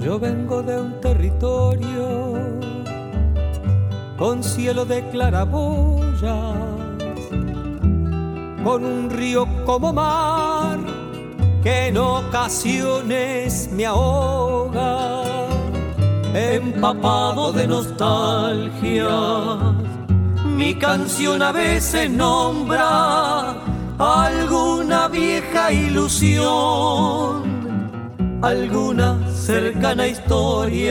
Yo vengo de un territorio con cielo de claraboyas, con un río como mar que en ocasiones me ahoga, empapado de nostalgia. Mi canción a veces nombra alguna vieja ilusión, alguna cercana historia.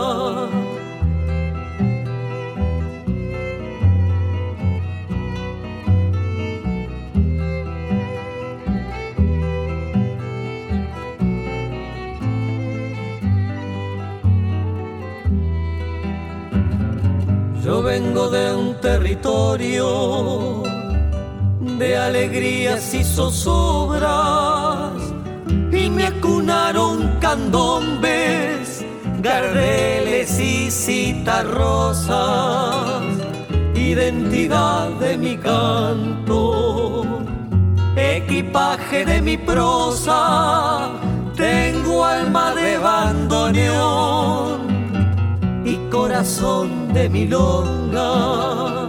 Yo vengo de un territorio de alegrías y zozobras, y me acunaron candombes, gardeles y citarrosas, identidad de mi canto, equipaje de mi prosa, tengo alma de bandoneón y corazón de milonga.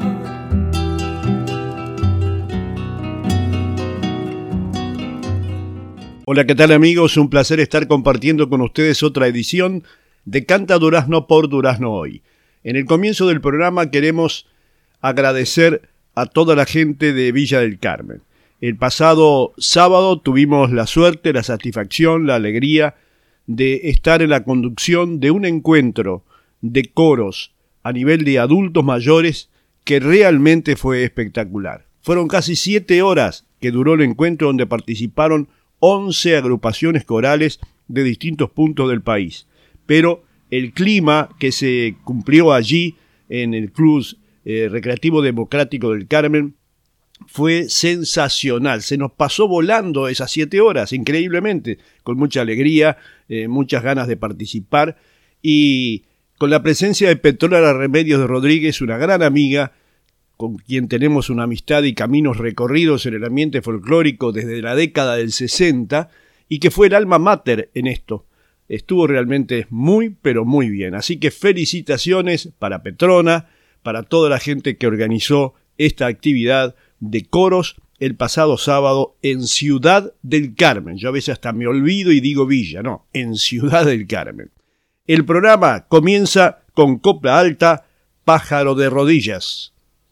Hola, ¿qué tal amigos? Un placer estar compartiendo con ustedes otra edición de Canta Durazno por Durazno Hoy. En el comienzo del programa queremos agradecer a toda la gente de Villa del Carmen. El pasado sábado tuvimos la suerte, la satisfacción, la alegría de estar en la conducción de un encuentro de coros a nivel de adultos mayores que realmente fue espectacular. Fueron casi 7 horas que duró el encuentro, donde participaron 11 agrupaciones corales de distintos puntos del país. Pero el clima que se cumplió allí en el Club Recreativo Democrático del Carmen fue sensacional. Se nos pasó volando esas 7 horas, increíblemente, con mucha alegría, muchas ganas de participar, y con la presencia de Petrona Remedios de Rodríguez, una gran amiga con quien tenemos una amistad y caminos recorridos en el ambiente folclórico desde la década del 60, y que fue el alma mater en esto. Estuvo realmente muy, pero muy bien. Así que felicitaciones para Petrona, para toda la gente que organizó esta actividad de coros el pasado sábado en Ciudad del Carmen. Yo a veces hasta me olvido y digo Villa, no, en Ciudad del Carmen. El programa comienza con copla alta, Pájaro de Rodillas.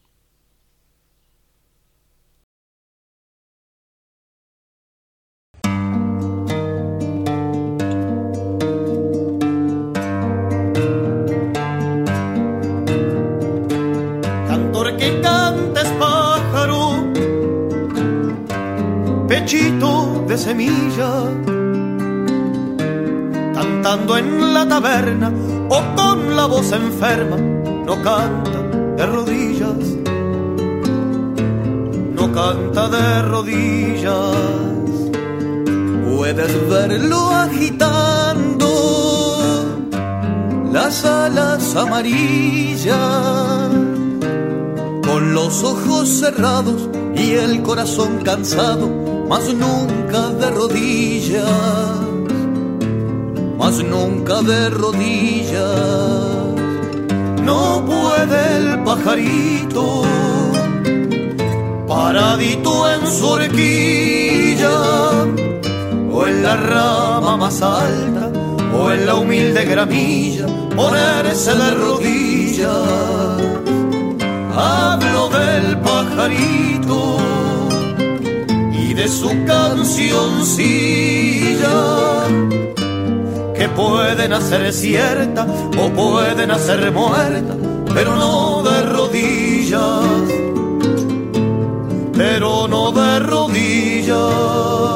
Cantor que cantes, pájaro, pechito de semilla, cantando en la taberna o con la voz enferma, no canta de rodillas, no canta de rodillas. Puedes verlo agitando las alas amarillas, con los ojos cerrados y el corazón cansado, mas nunca de rodillas, mas nunca de rodillas. No puede el pajarito, paradito en su horquilla, o en la rama más alta, o en la humilde gramilla, ponerse de rodillas. Hablo del pajarito y de su cancioncilla, que puede nacer cierta o puede nacer muerta, pero no de rodillas, pero no de rodillas.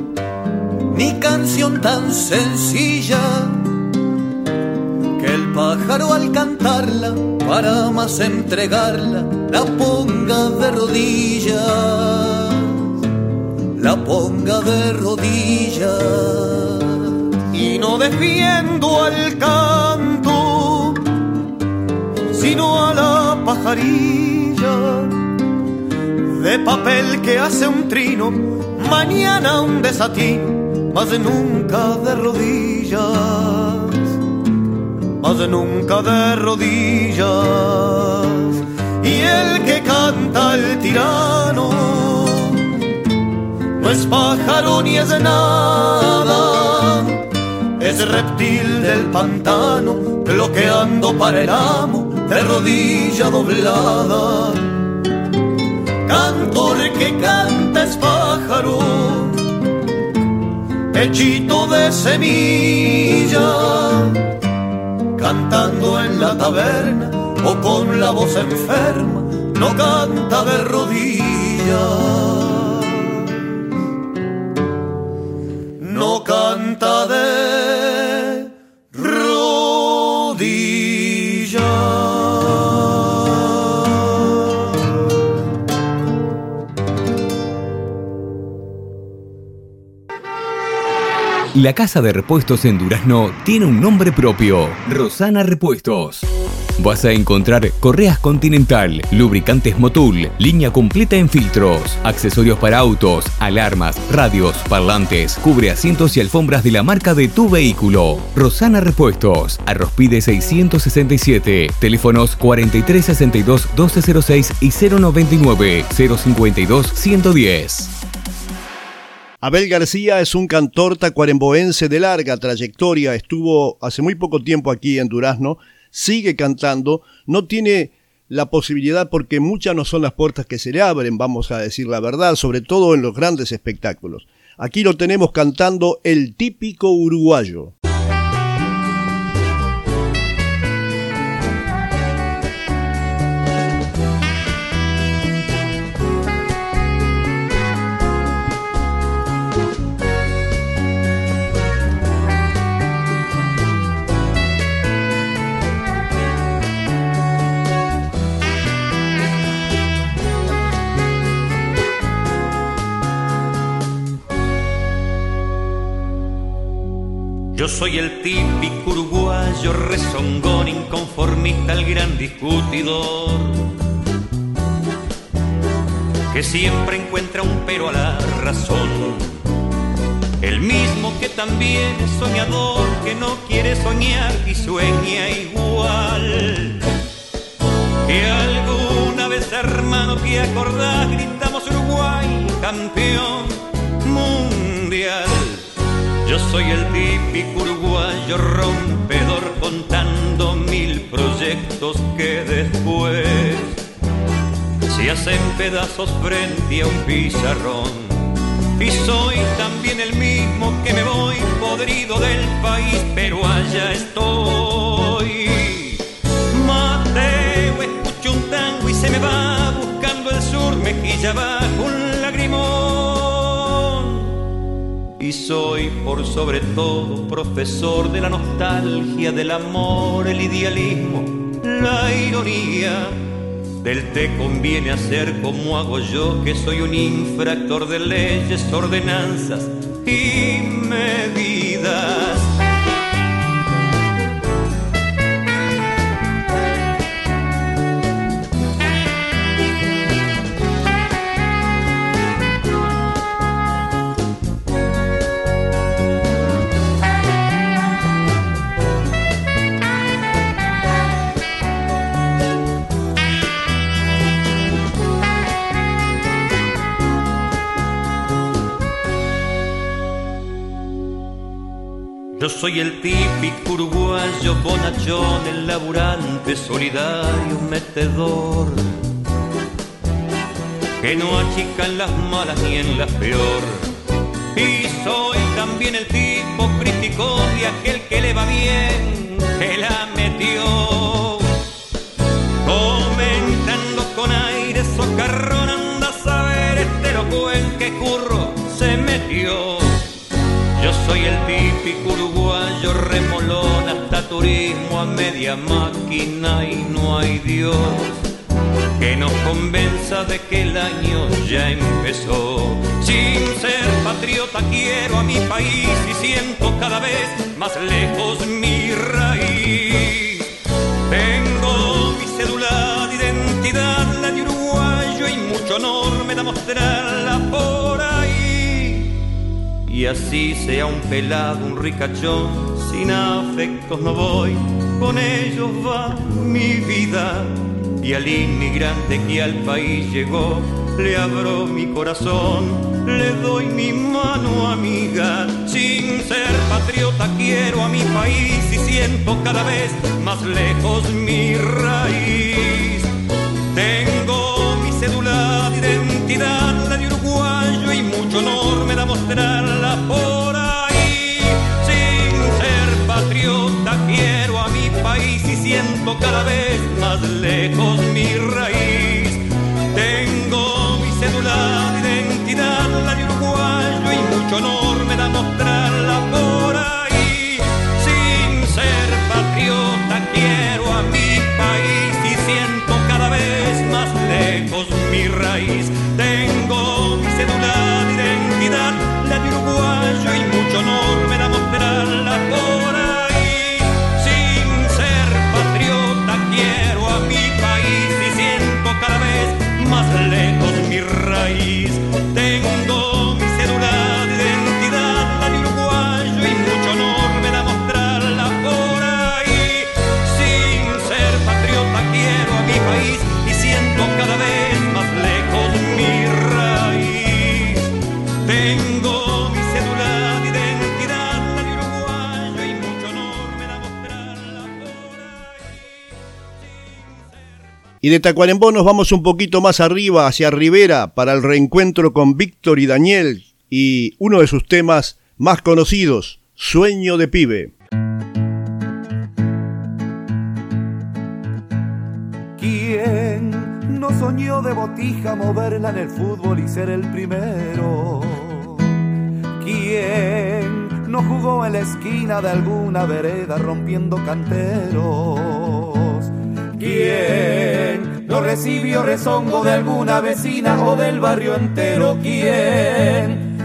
Tan sencilla que el pájaro al cantarla, para más entregarla, la ponga de rodillas, la ponga de rodillas. Y no defiendo al canto, sino a la pajarilla de papel que hace un trino, mañana un desatino, más de nunca de rodillas, más de nunca de rodillas. Y el que canta al tirano no es pájaro ni es nada, es reptil del pantano, bloqueando para el amo de rodilla doblada. Cantor que canta es pájaro, hechito de semilla, cantando en la taberna o con la voz enferma, no canta de rodillas, no canta de rodillas. La casa de repuestos en Durazno tiene un nombre propio: Rosana Repuestos. Vas a encontrar correas Continental, lubricantes Motul, línea completa en filtros, accesorios para autos, alarmas, radios, parlantes, cubre asientos y alfombras de la marca de tu vehículo. Rosana Repuestos, Arrospide 667, teléfonos 4362-1206 y 099-052-110. Abel García es un cantor tacuarembóense de larga trayectoria, estuvo hace muy poco tiempo aquí en Durazno, sigue cantando, no tiene la posibilidad porque muchas no son las puertas que se le abren, vamos a decir la verdad, sobre todo en los grandes espectáculos. Aquí lo tenemos cantando el típico uruguayo. Yo soy el típico uruguayo, rezongón, inconformista, el gran discutidor, que siempre encuentra un pero a la razón. El mismo que también es soñador, que no quiere soñar y sueña igual. Que alguna vez, hermano, que acordás, gritamos Uruguay, campeón mundial. Yo soy el típico uruguayo rompedor, contando 1000 proyectos que después se hacen pedazos frente a un pizarrón. Y soy también el mismo que me voy podrido del país, pero allá estoy. Mateo, escucho un tango y se me va buscando el sur, mejilla bajo un lagrimón. Y soy por sobre todo profesor de la nostalgia, del amor, el idealismo, la ironía. Del te conviene hacer como hago yo, que soy un infractor de leyes, ordenanzas y medidas. Yo soy el típico uruguayo bonachón, el laburante, solidario, metedor, que no achica en las malas ni en las peor. Y soy también el tipo crítico de aquel que le va bien, que la metió, comentando con aire socarrón, anda a saber este loco en qué curro se metió. Yo soy el típico uruguayo remolón, hasta turismo a media máquina y no hay Dios que nos convenza de que el año ya empezó. Sin ser patriota quiero a mi país y siento cada vez más lejos mi raíz. Tengo mi cédula de identidad, la de uruguayo, y mucho honor me da mostrarla por ahí. Y así sea un pelado, un ricachón, sin afectos no voy, con ellos va mi vida. Y al inmigrante que al país llegó, le abro mi corazón, le doy mi mano amiga. Sin ser patriota quiero a mi país y siento cada vez más lejos mi raíz. Tengo mi cédula de identidad, la de uruguayo, y mucho honor me da mostrarla por ahí. Sin ser patriota quiero a mi país y siento cada vez más lejos mi raíz. Tengo mi cédula de identidad, la de uruguayo, y mucho honor me da mostrarla por ahí. Sin ser patriota quiero a mi país y siento cada vez más lejos mi raíz. Tengo mi cédula de identidad, la de uruguayo, y mucho honor me da mostrarla por ahí. Sin ser patriota quiero a mi país y siento cada vez más lejos mi raíz. Tengo mi cédula de identidad, la de uruguayo, y mucho honor me da mostrarla por ahí. Sin ser patriota quiero a mi país y siento cada vez más lejos mi raíz. Tengo mi cédula de identidad, la de uruguayo, y mucho honor me da mostrarla por ahí. Y de Tacuarembó nos vamos un poquito más arriba, hacia Rivera, para el reencuentro con Víctor y Daniel y uno de sus temas más conocidos, Sueño de Pibe. ¿Quién no soñó de Botija moverla en el fútbol y ser el primero? ¿Quién no jugó en la esquina de alguna vereda rompiendo canteros? ¿Quién no recibió rezongo de alguna vecina o del barrio entero? ¿Quién?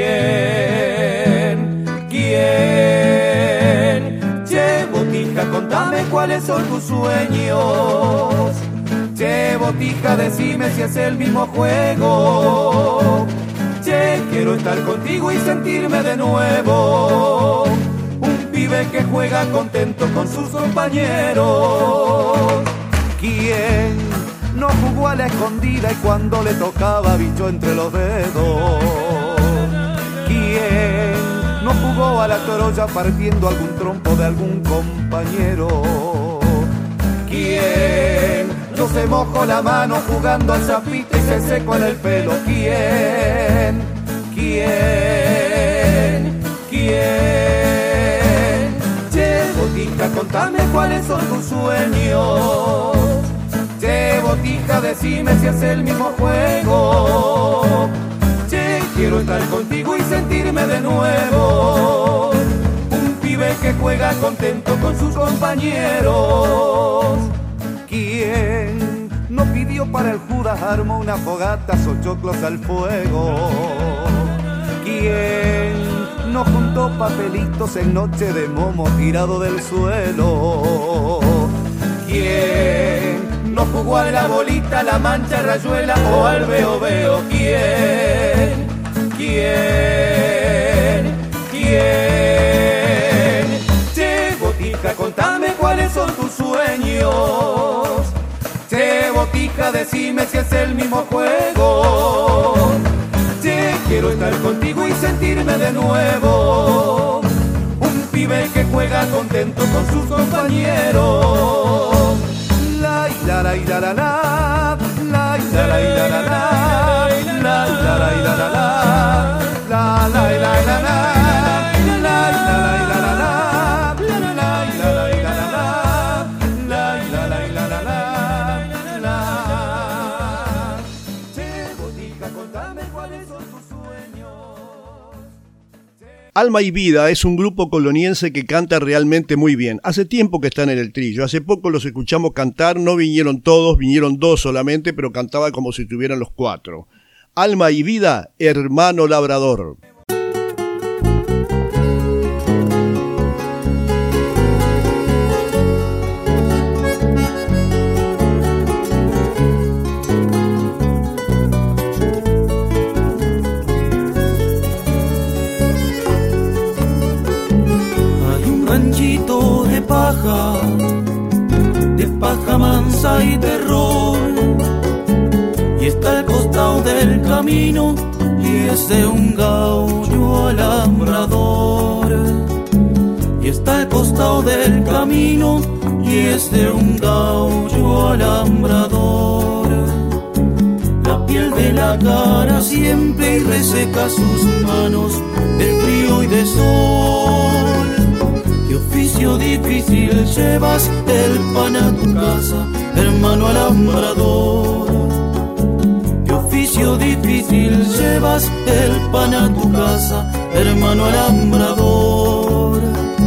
Che, Botija, contame cuáles son tus sueños. Che, Botija, decime si es el mismo juego. Che, quiero estar contigo y sentirme de nuevo un pibe que juega contento con sus compañeros. ¿Quién no jugó a la escondida y cuando le tocaba bicho entre los dedos? ¿Quién no jugó a la torolla partiendo algún trompo de algún compañero? ¿Quién no se mojó la mano jugando al zapito y se secó en el pelo? ¿Quién? Che, Botija, contame cuáles son tus sueños. Che, Botija, decime si es el mismo juego. Che, quiero estar contigo y sentirme de nuevo un pibe que juega contento con sus compañeros. ¿Quién no pidió para el Judas armó una fogata, sochoclos al fuego? ¿Quién no juntó papelitos en noche de momo tirado del suelo? ¿Quién no jugó a la bolita, la mancha, rayuela o al veo veo? ¿Quién? Che, Botija, contame cuáles son tus sueños. Che, Botija, decime si es el mismo juego. Che, quiero estar contigo y sentirme de nuevo un pibe que juega contento con sus compañeros. La la la la la la, la la la la la, la la la la la, la la la la la. Alma y Vida es un grupo coloniense que canta realmente muy bien. Hace tiempo que están en el trillo. Hace poco los escuchamos cantar. No vinieron todos, vinieron 2 solamente, pero cantaba como si estuvieran los 4. Alma y Vida, Hermano Labrador. De paja mansa y terror, y está al costado del camino, y es de un gaucho alambrador. Y está al costado del camino, y es de un gaucho alambrador. La piel de la cara siempre y reseca sus manos del frío y del sol. Qué oficio difícil llevas el pan a tu casa, hermano alambrador. Qué oficio difícil llevas el pan a tu casa, hermano alambrador.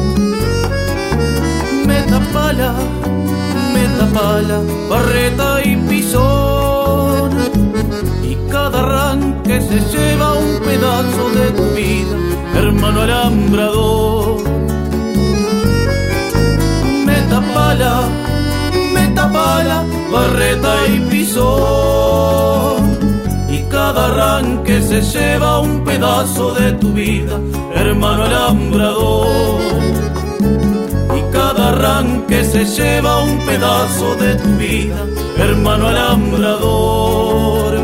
Metapala, barreta y pisón, y cada arranque se lleva un pedazo de tu vida, hermano alambrador. Metapala, barreta y pisón, y cada arranque se lleva un pedazo de tu vida, hermano alambrador. Y cada arranque se lleva un pedazo de tu vida, hermano alambrador.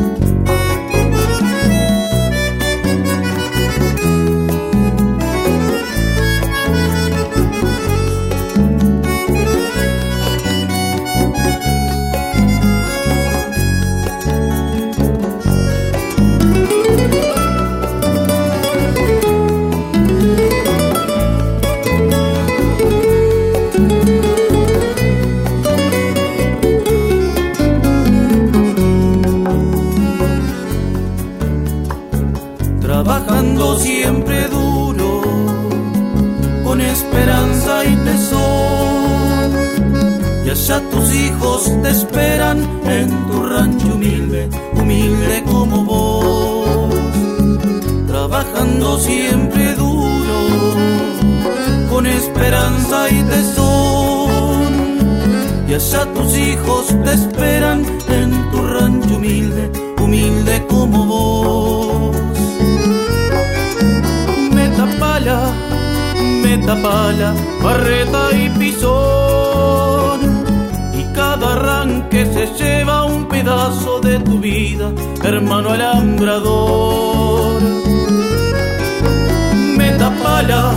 Trabajando siempre duro, con esperanza y tesón, y allá tus hijos te esperan en tu rancho humilde, humilde como vos. Trabajando siempre duro, con esperanza y tesón, y allá tus hijos te esperan en tu rancho humilde, humilde como vos. Metapala, barreta y pisón, y cada arranque se lleva un pedazo de tu vida, hermano alambrador. Metapala,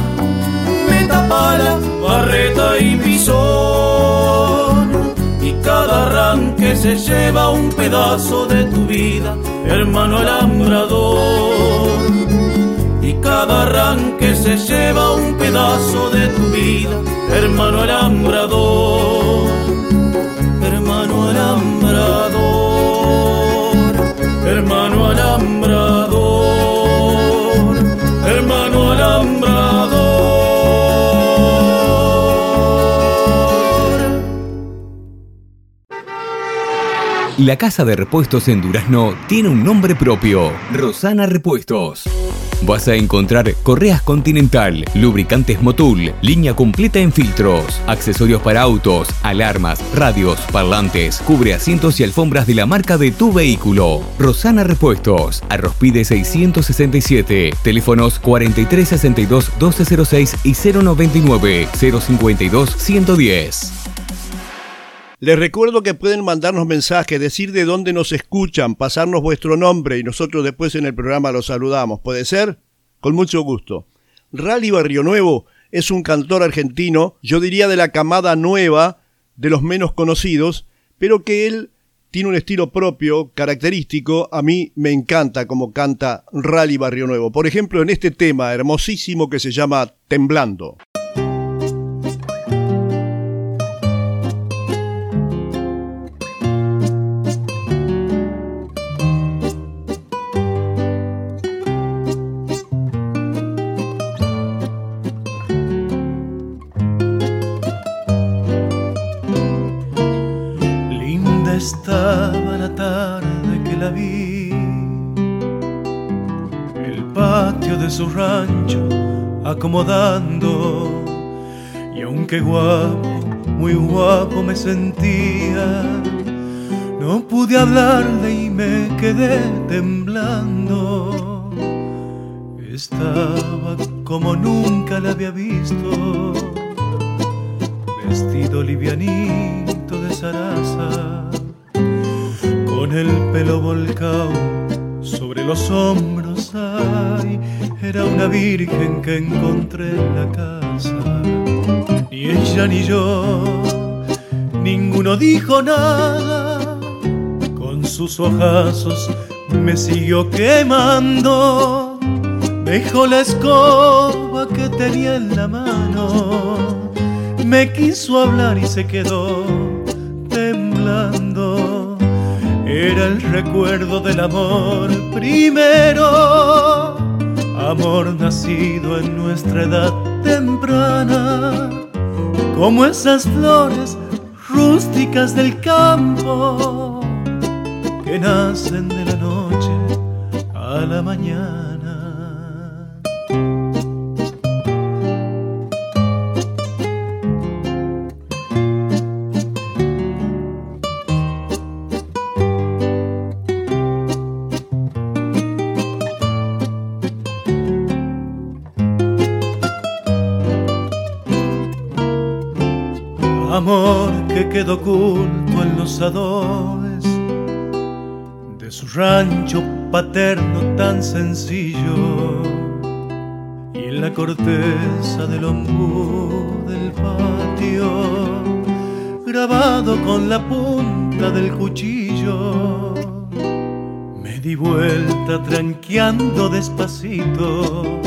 barreta y pisón, y cada arranque se lleva un pedazo de tu vida, hermano alambrador. Y cada arranque se lleva un pedazo de tu vida, hermano alambrador. Hermano alambrador, hermano alambrador, hermano alambrador. La casa de repuestos en Durazno tiene un nombre propio: Rosana Repuestos. Vas a encontrar correas Continental, lubricantes Motul, línea completa en filtros, accesorios para autos, alarmas, radios, parlantes, cubre asientos y alfombras de la marca de tu vehículo. Rosana Repuestos, Arrospide 667, teléfonos 4362-1206 y 099-052-110. Les recuerdo que pueden mandarnos mensajes, decir de dónde nos escuchan, pasarnos vuestro nombre y nosotros después en el programa los saludamos. ¿Puede ser? Con mucho gusto. Rally Barrio Nuevo es un cantor argentino, yo diría de la camada nueva, de los menos conocidos, pero que él tiene un estilo propio, característico. A mí me encanta cómo canta Rally Barrio Nuevo. Por ejemplo, en este tema hermosísimo que se llama Temblando. estaba la tarde que la vi, el patio de su rancho acomodando, y aunque guapo, muy guapo me sentía, no pude hablarle y me quedé temblando. Estaba como nunca la había visto, vestido livianito de zaraza, con el pelo volcado sobre los hombros. Ay, era una virgen que encontré en la casa. Ni ella ni yo, ninguno dijo nada. Con sus ojazos me siguió quemando. Dejó la escoba que tenía en la mano, me quiso hablar y se quedó temblando. Era el recuerdo del amor primero, amor nacido en nuestra edad temprana, como esas flores rústicas del campo que nacen de la noche a la mañana. Amor que quedó oculto en los adobes de su rancho paterno tan sencillo, y en la corteza del ombú del patio, grabado con la punta del cuchillo. Me di vuelta tranqueando despacito,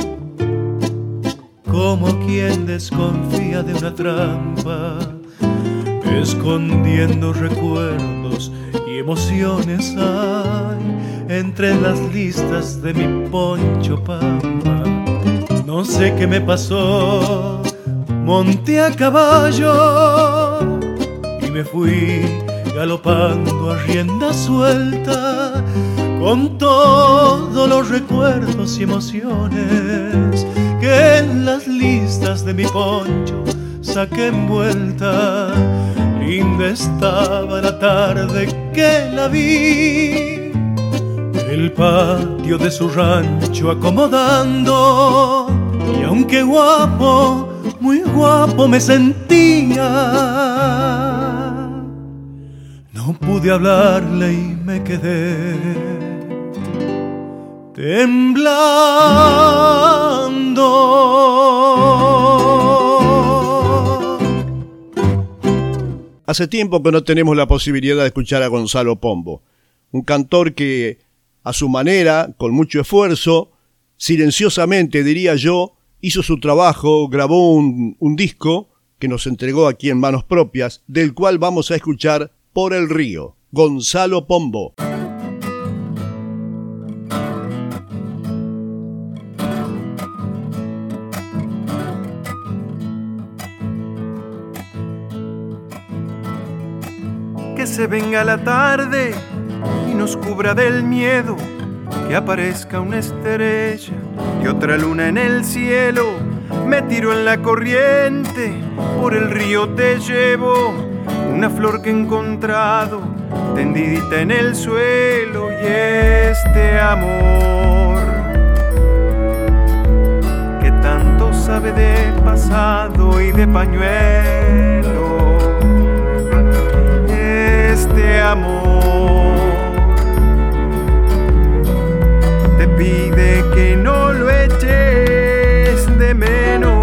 como quien desconfía de una trampa, escondiendo recuerdos y emociones hay entre las listas de mi poncho pampa. No sé qué me pasó, monté a caballo y me fui galopando a rienda suelta, con todos los recuerdos y emociones que en las listas de mi poncho saqué envuelta. Linda estaba la tarde que la vi, el patio de su rancho acomodando, y aunque guapo, muy guapo me sentía, no pude hablarle y me quedé temblando. Hace tiempo que no tenemos la posibilidad de escuchar a Gonzalo Pombo, un cantor que, a su manera, con mucho esfuerzo, silenciosamente diría yo, hizo su trabajo, grabó un disco que nos entregó aquí en manos propias, del cual vamos a escuchar Por el Río, Gonzalo Pombo. Que se venga la tarde y nos cubra del miedo, que aparezca una estrella y otra luna en el cielo. Me tiro en la corriente, por el río te llevo, una flor que he encontrado tendidita en el suelo. Y este amor que tanto sabe de pasado y de pañuelo, este amor te pide que no lo eches de menos.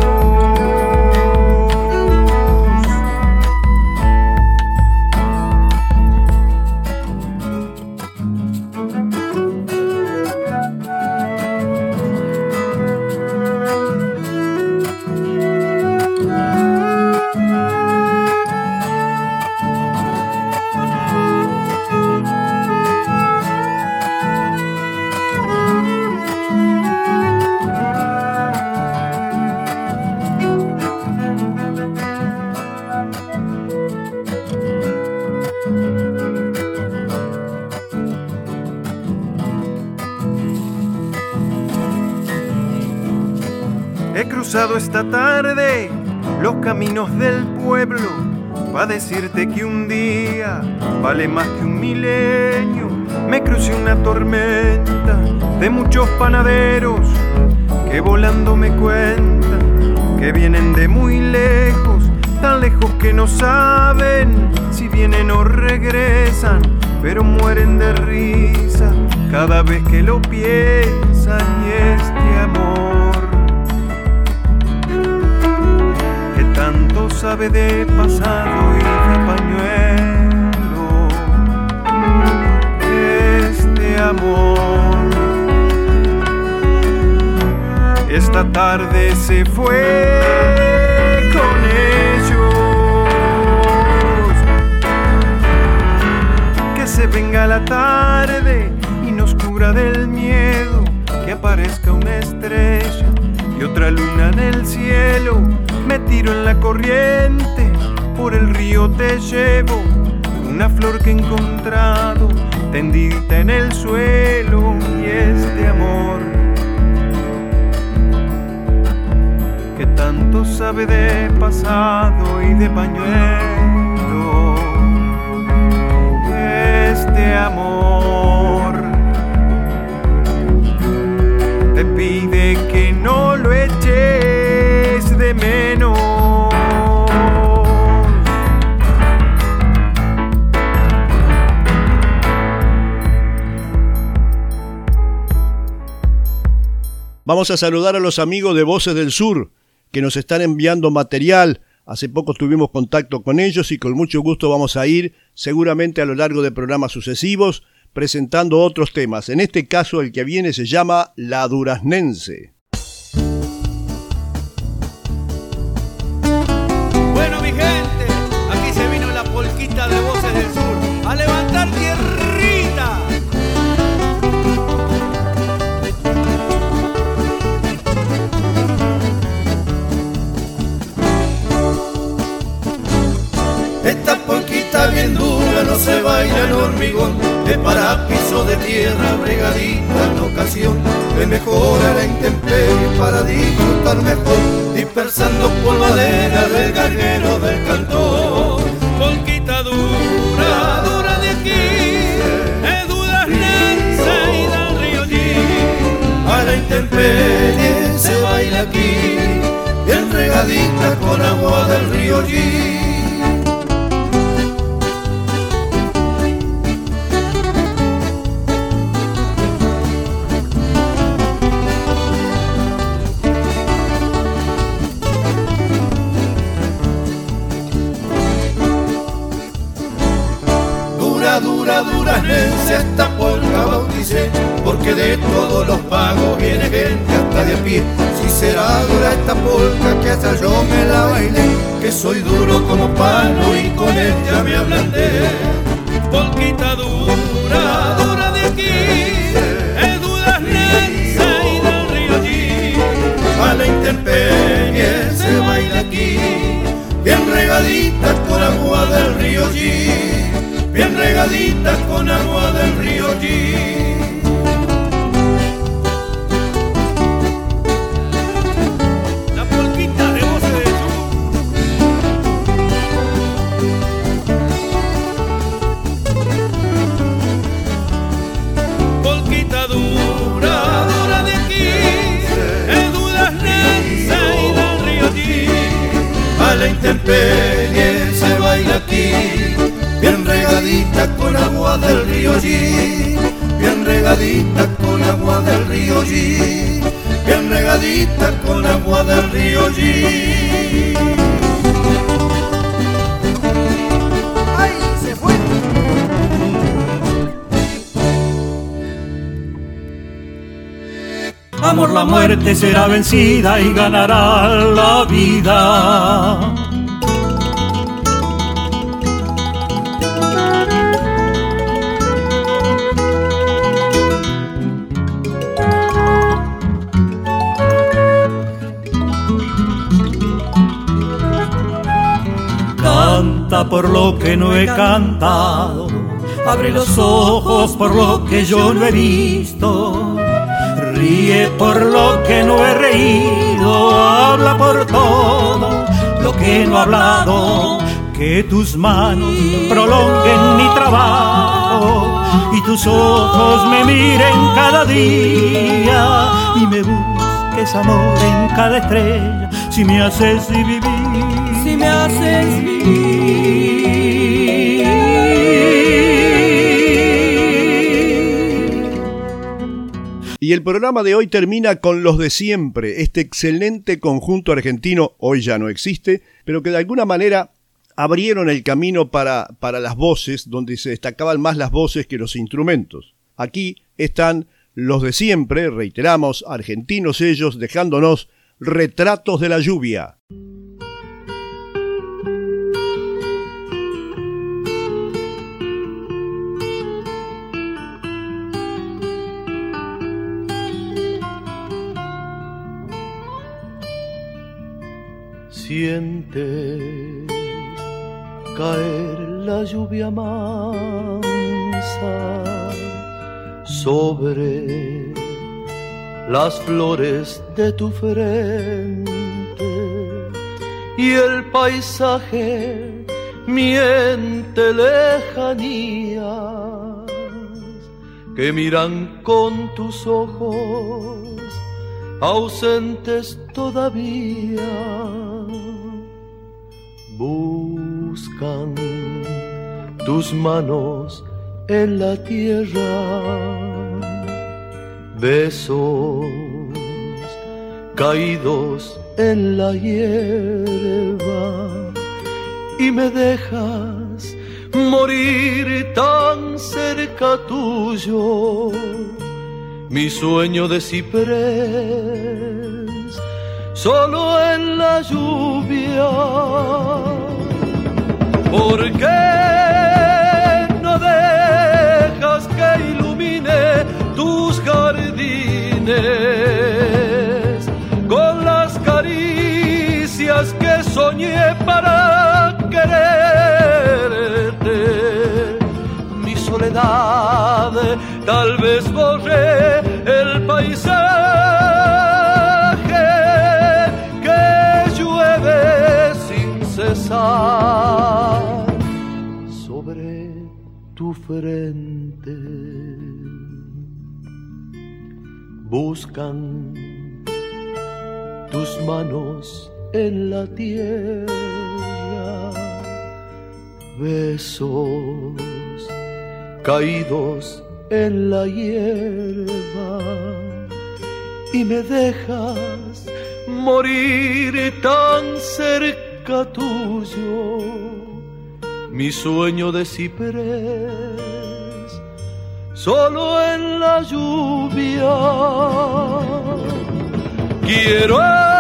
cruzado esta tarde los caminos del pueblo, va a decirte que un día vale más que un milenio. Me crucé una tormenta de muchos panaderos que volando me cuentan que vienen de muy lejos, tan lejos que no saben si vienen o regresan, pero mueren de risa cada vez que lo piensan. Y este amor que tanto sabe de pasado y de pañuelo, este amor esta tarde se fue con ellos. Que se venga la tarde y nos cubra del miedo, que aparezca una estrella y otra luna en el cielo. Me tiro en la corriente, por el río te llevo una flor que he encontrado tendida en el suelo. Y este amor que tanto sabe de pasado y de pañuelo, este amor te pide que no lo eches de menos. Vamos a saludar a los amigos de Voces del Sur que nos están enviando material. Hace poco tuvimos contacto con ellos y con mucho gusto vamos a ir seguramente a lo largo de programas sucesivos presentando otros temas. En este caso el que viene se llama La Duraznense. Bueno, mi gente, aquí se vino la polquita de Voces del Sur a levantar tierrita. Esta polquita bien dura no se baila en hormigón, es para piso de tierra bregadita en ocasión, de mejora la intemperie para disfrutar mejor, dispersando polvadera del garguero del cantor. Polquita dura, dura de aquí, es duraznense y del río allí. A la intemperie se baila aquí, bien regadita con agua del río allí. Duraznense esta polca bauticé, porque de todos los pagos viene gente hasta de a pie. Si será dura esta polca que hasta yo me la bailé, que soy duro como palo y con ella me ablandé. Polquita dura, dura de aquí, es duraznense y del río allí. A la intemperie se baila aquí, bien regadita con agua del río allí, bien regadita con agua del río allí. La polquita de Voces del Sur. Polquita dura, dura de aquí, es duraznense y del río allí. A la intemperie se baila aquí, bien regadita con agua del río allí, bien regadita con agua del río allí, bien regadita con agua del río allí. ¡Ay, se fue! Amor, la muerte será vencida y ganará la vida. Canta por lo que no he cantado, abre los ojos por lo que yo no he visto. Ríe por lo que no he reído, habla por todo lo que no he hablado. Que tus manos prolonguen mi trabajo y tus ojos me miren cada día y me busques amor en cada estrella si me haces vivir, si me haces vivir. Y el programa de hoy termina con Los de Siempre, este excelente conjunto argentino, hoy ya no existe, pero que de alguna manera abrieron el camino para las voces, donde se destacaban más las voces que los instrumentos. Aquí están Los de Siempre, reiteramos, argentinos ellos, dejándonos Retratos de la Lluvia. Siente caer la lluvia mansa sobre las flores de tu frente y el paisaje miente lejanías que miran con tus ojos ausentes todavía. Buscan tus manos en la tierra, besos caídos en la hierba, y me dejas morir tan cerca tuyo, mi sueño de ciprés. Solo en la lluvia, ¿por qué no dejas que ilumine tus jardines con las caricias que soñé para quererte? Mi soledad tal vez borre el paisaje sobre tu frente. Buscan tus manos en la tierra, besos caídos en la hierba, y me dejas morir tan cerca tuyo, mi sueño de ciprés. Solo en la lluvia quiero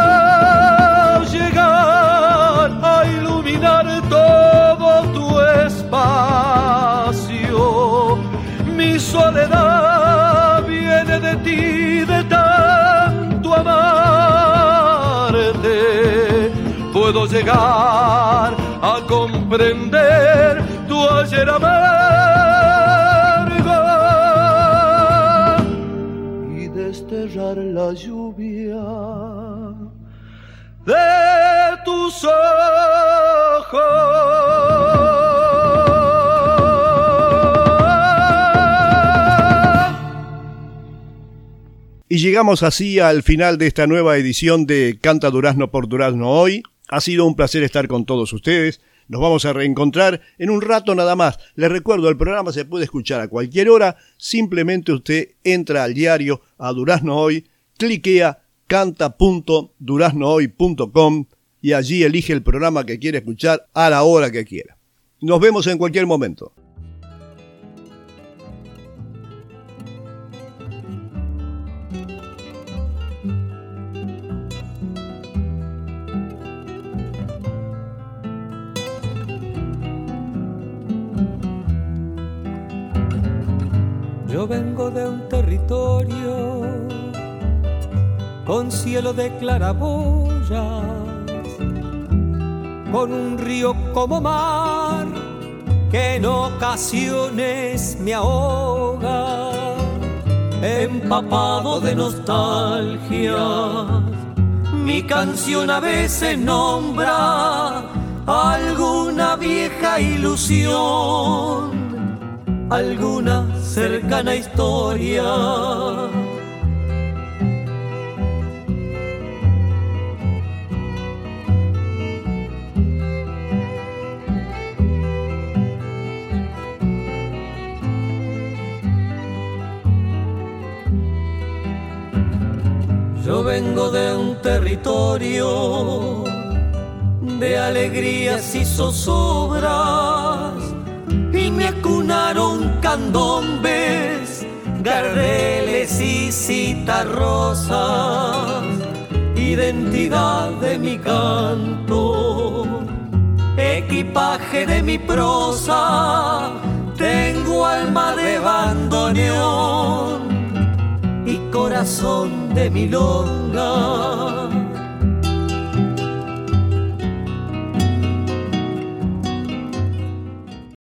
llegar a iluminar todo tu espacio. Mi soledad viene de ti, de tanto amarte. Puedo llegar a comprender tu ayer amargo y desterrar la lluvia de tus ojos. Y llegamos así al final de esta nueva edición de Canta Durazno por Durazno Hoy. Ha sido un placer estar con todos ustedes. Nos vamos a reencontrar en un rato nada más. Les recuerdo, el programa se puede escuchar a cualquier hora. Simplemente usted entra al diario, a Durazno Hoy, cliquea canta.duraznohoy.com y allí elige el programa que quiere escuchar a la hora que quiera. Nos vemos en cualquier momento. Yo vengo de un territorio con cielo de claraboyas, con un río como mar que en ocasiones me ahoga. empapado de nostalgia. Mi canción a veces nombra alguna vieja ilusión, alguna cercana historia. Yo vengo de un territorio de alegrías y zozobras, y me acunaron candombes, gardeles y citarrosas, identidad de mi canto, equipaje de mi prosa, tengo alma de bandoneón y corazón de milonga.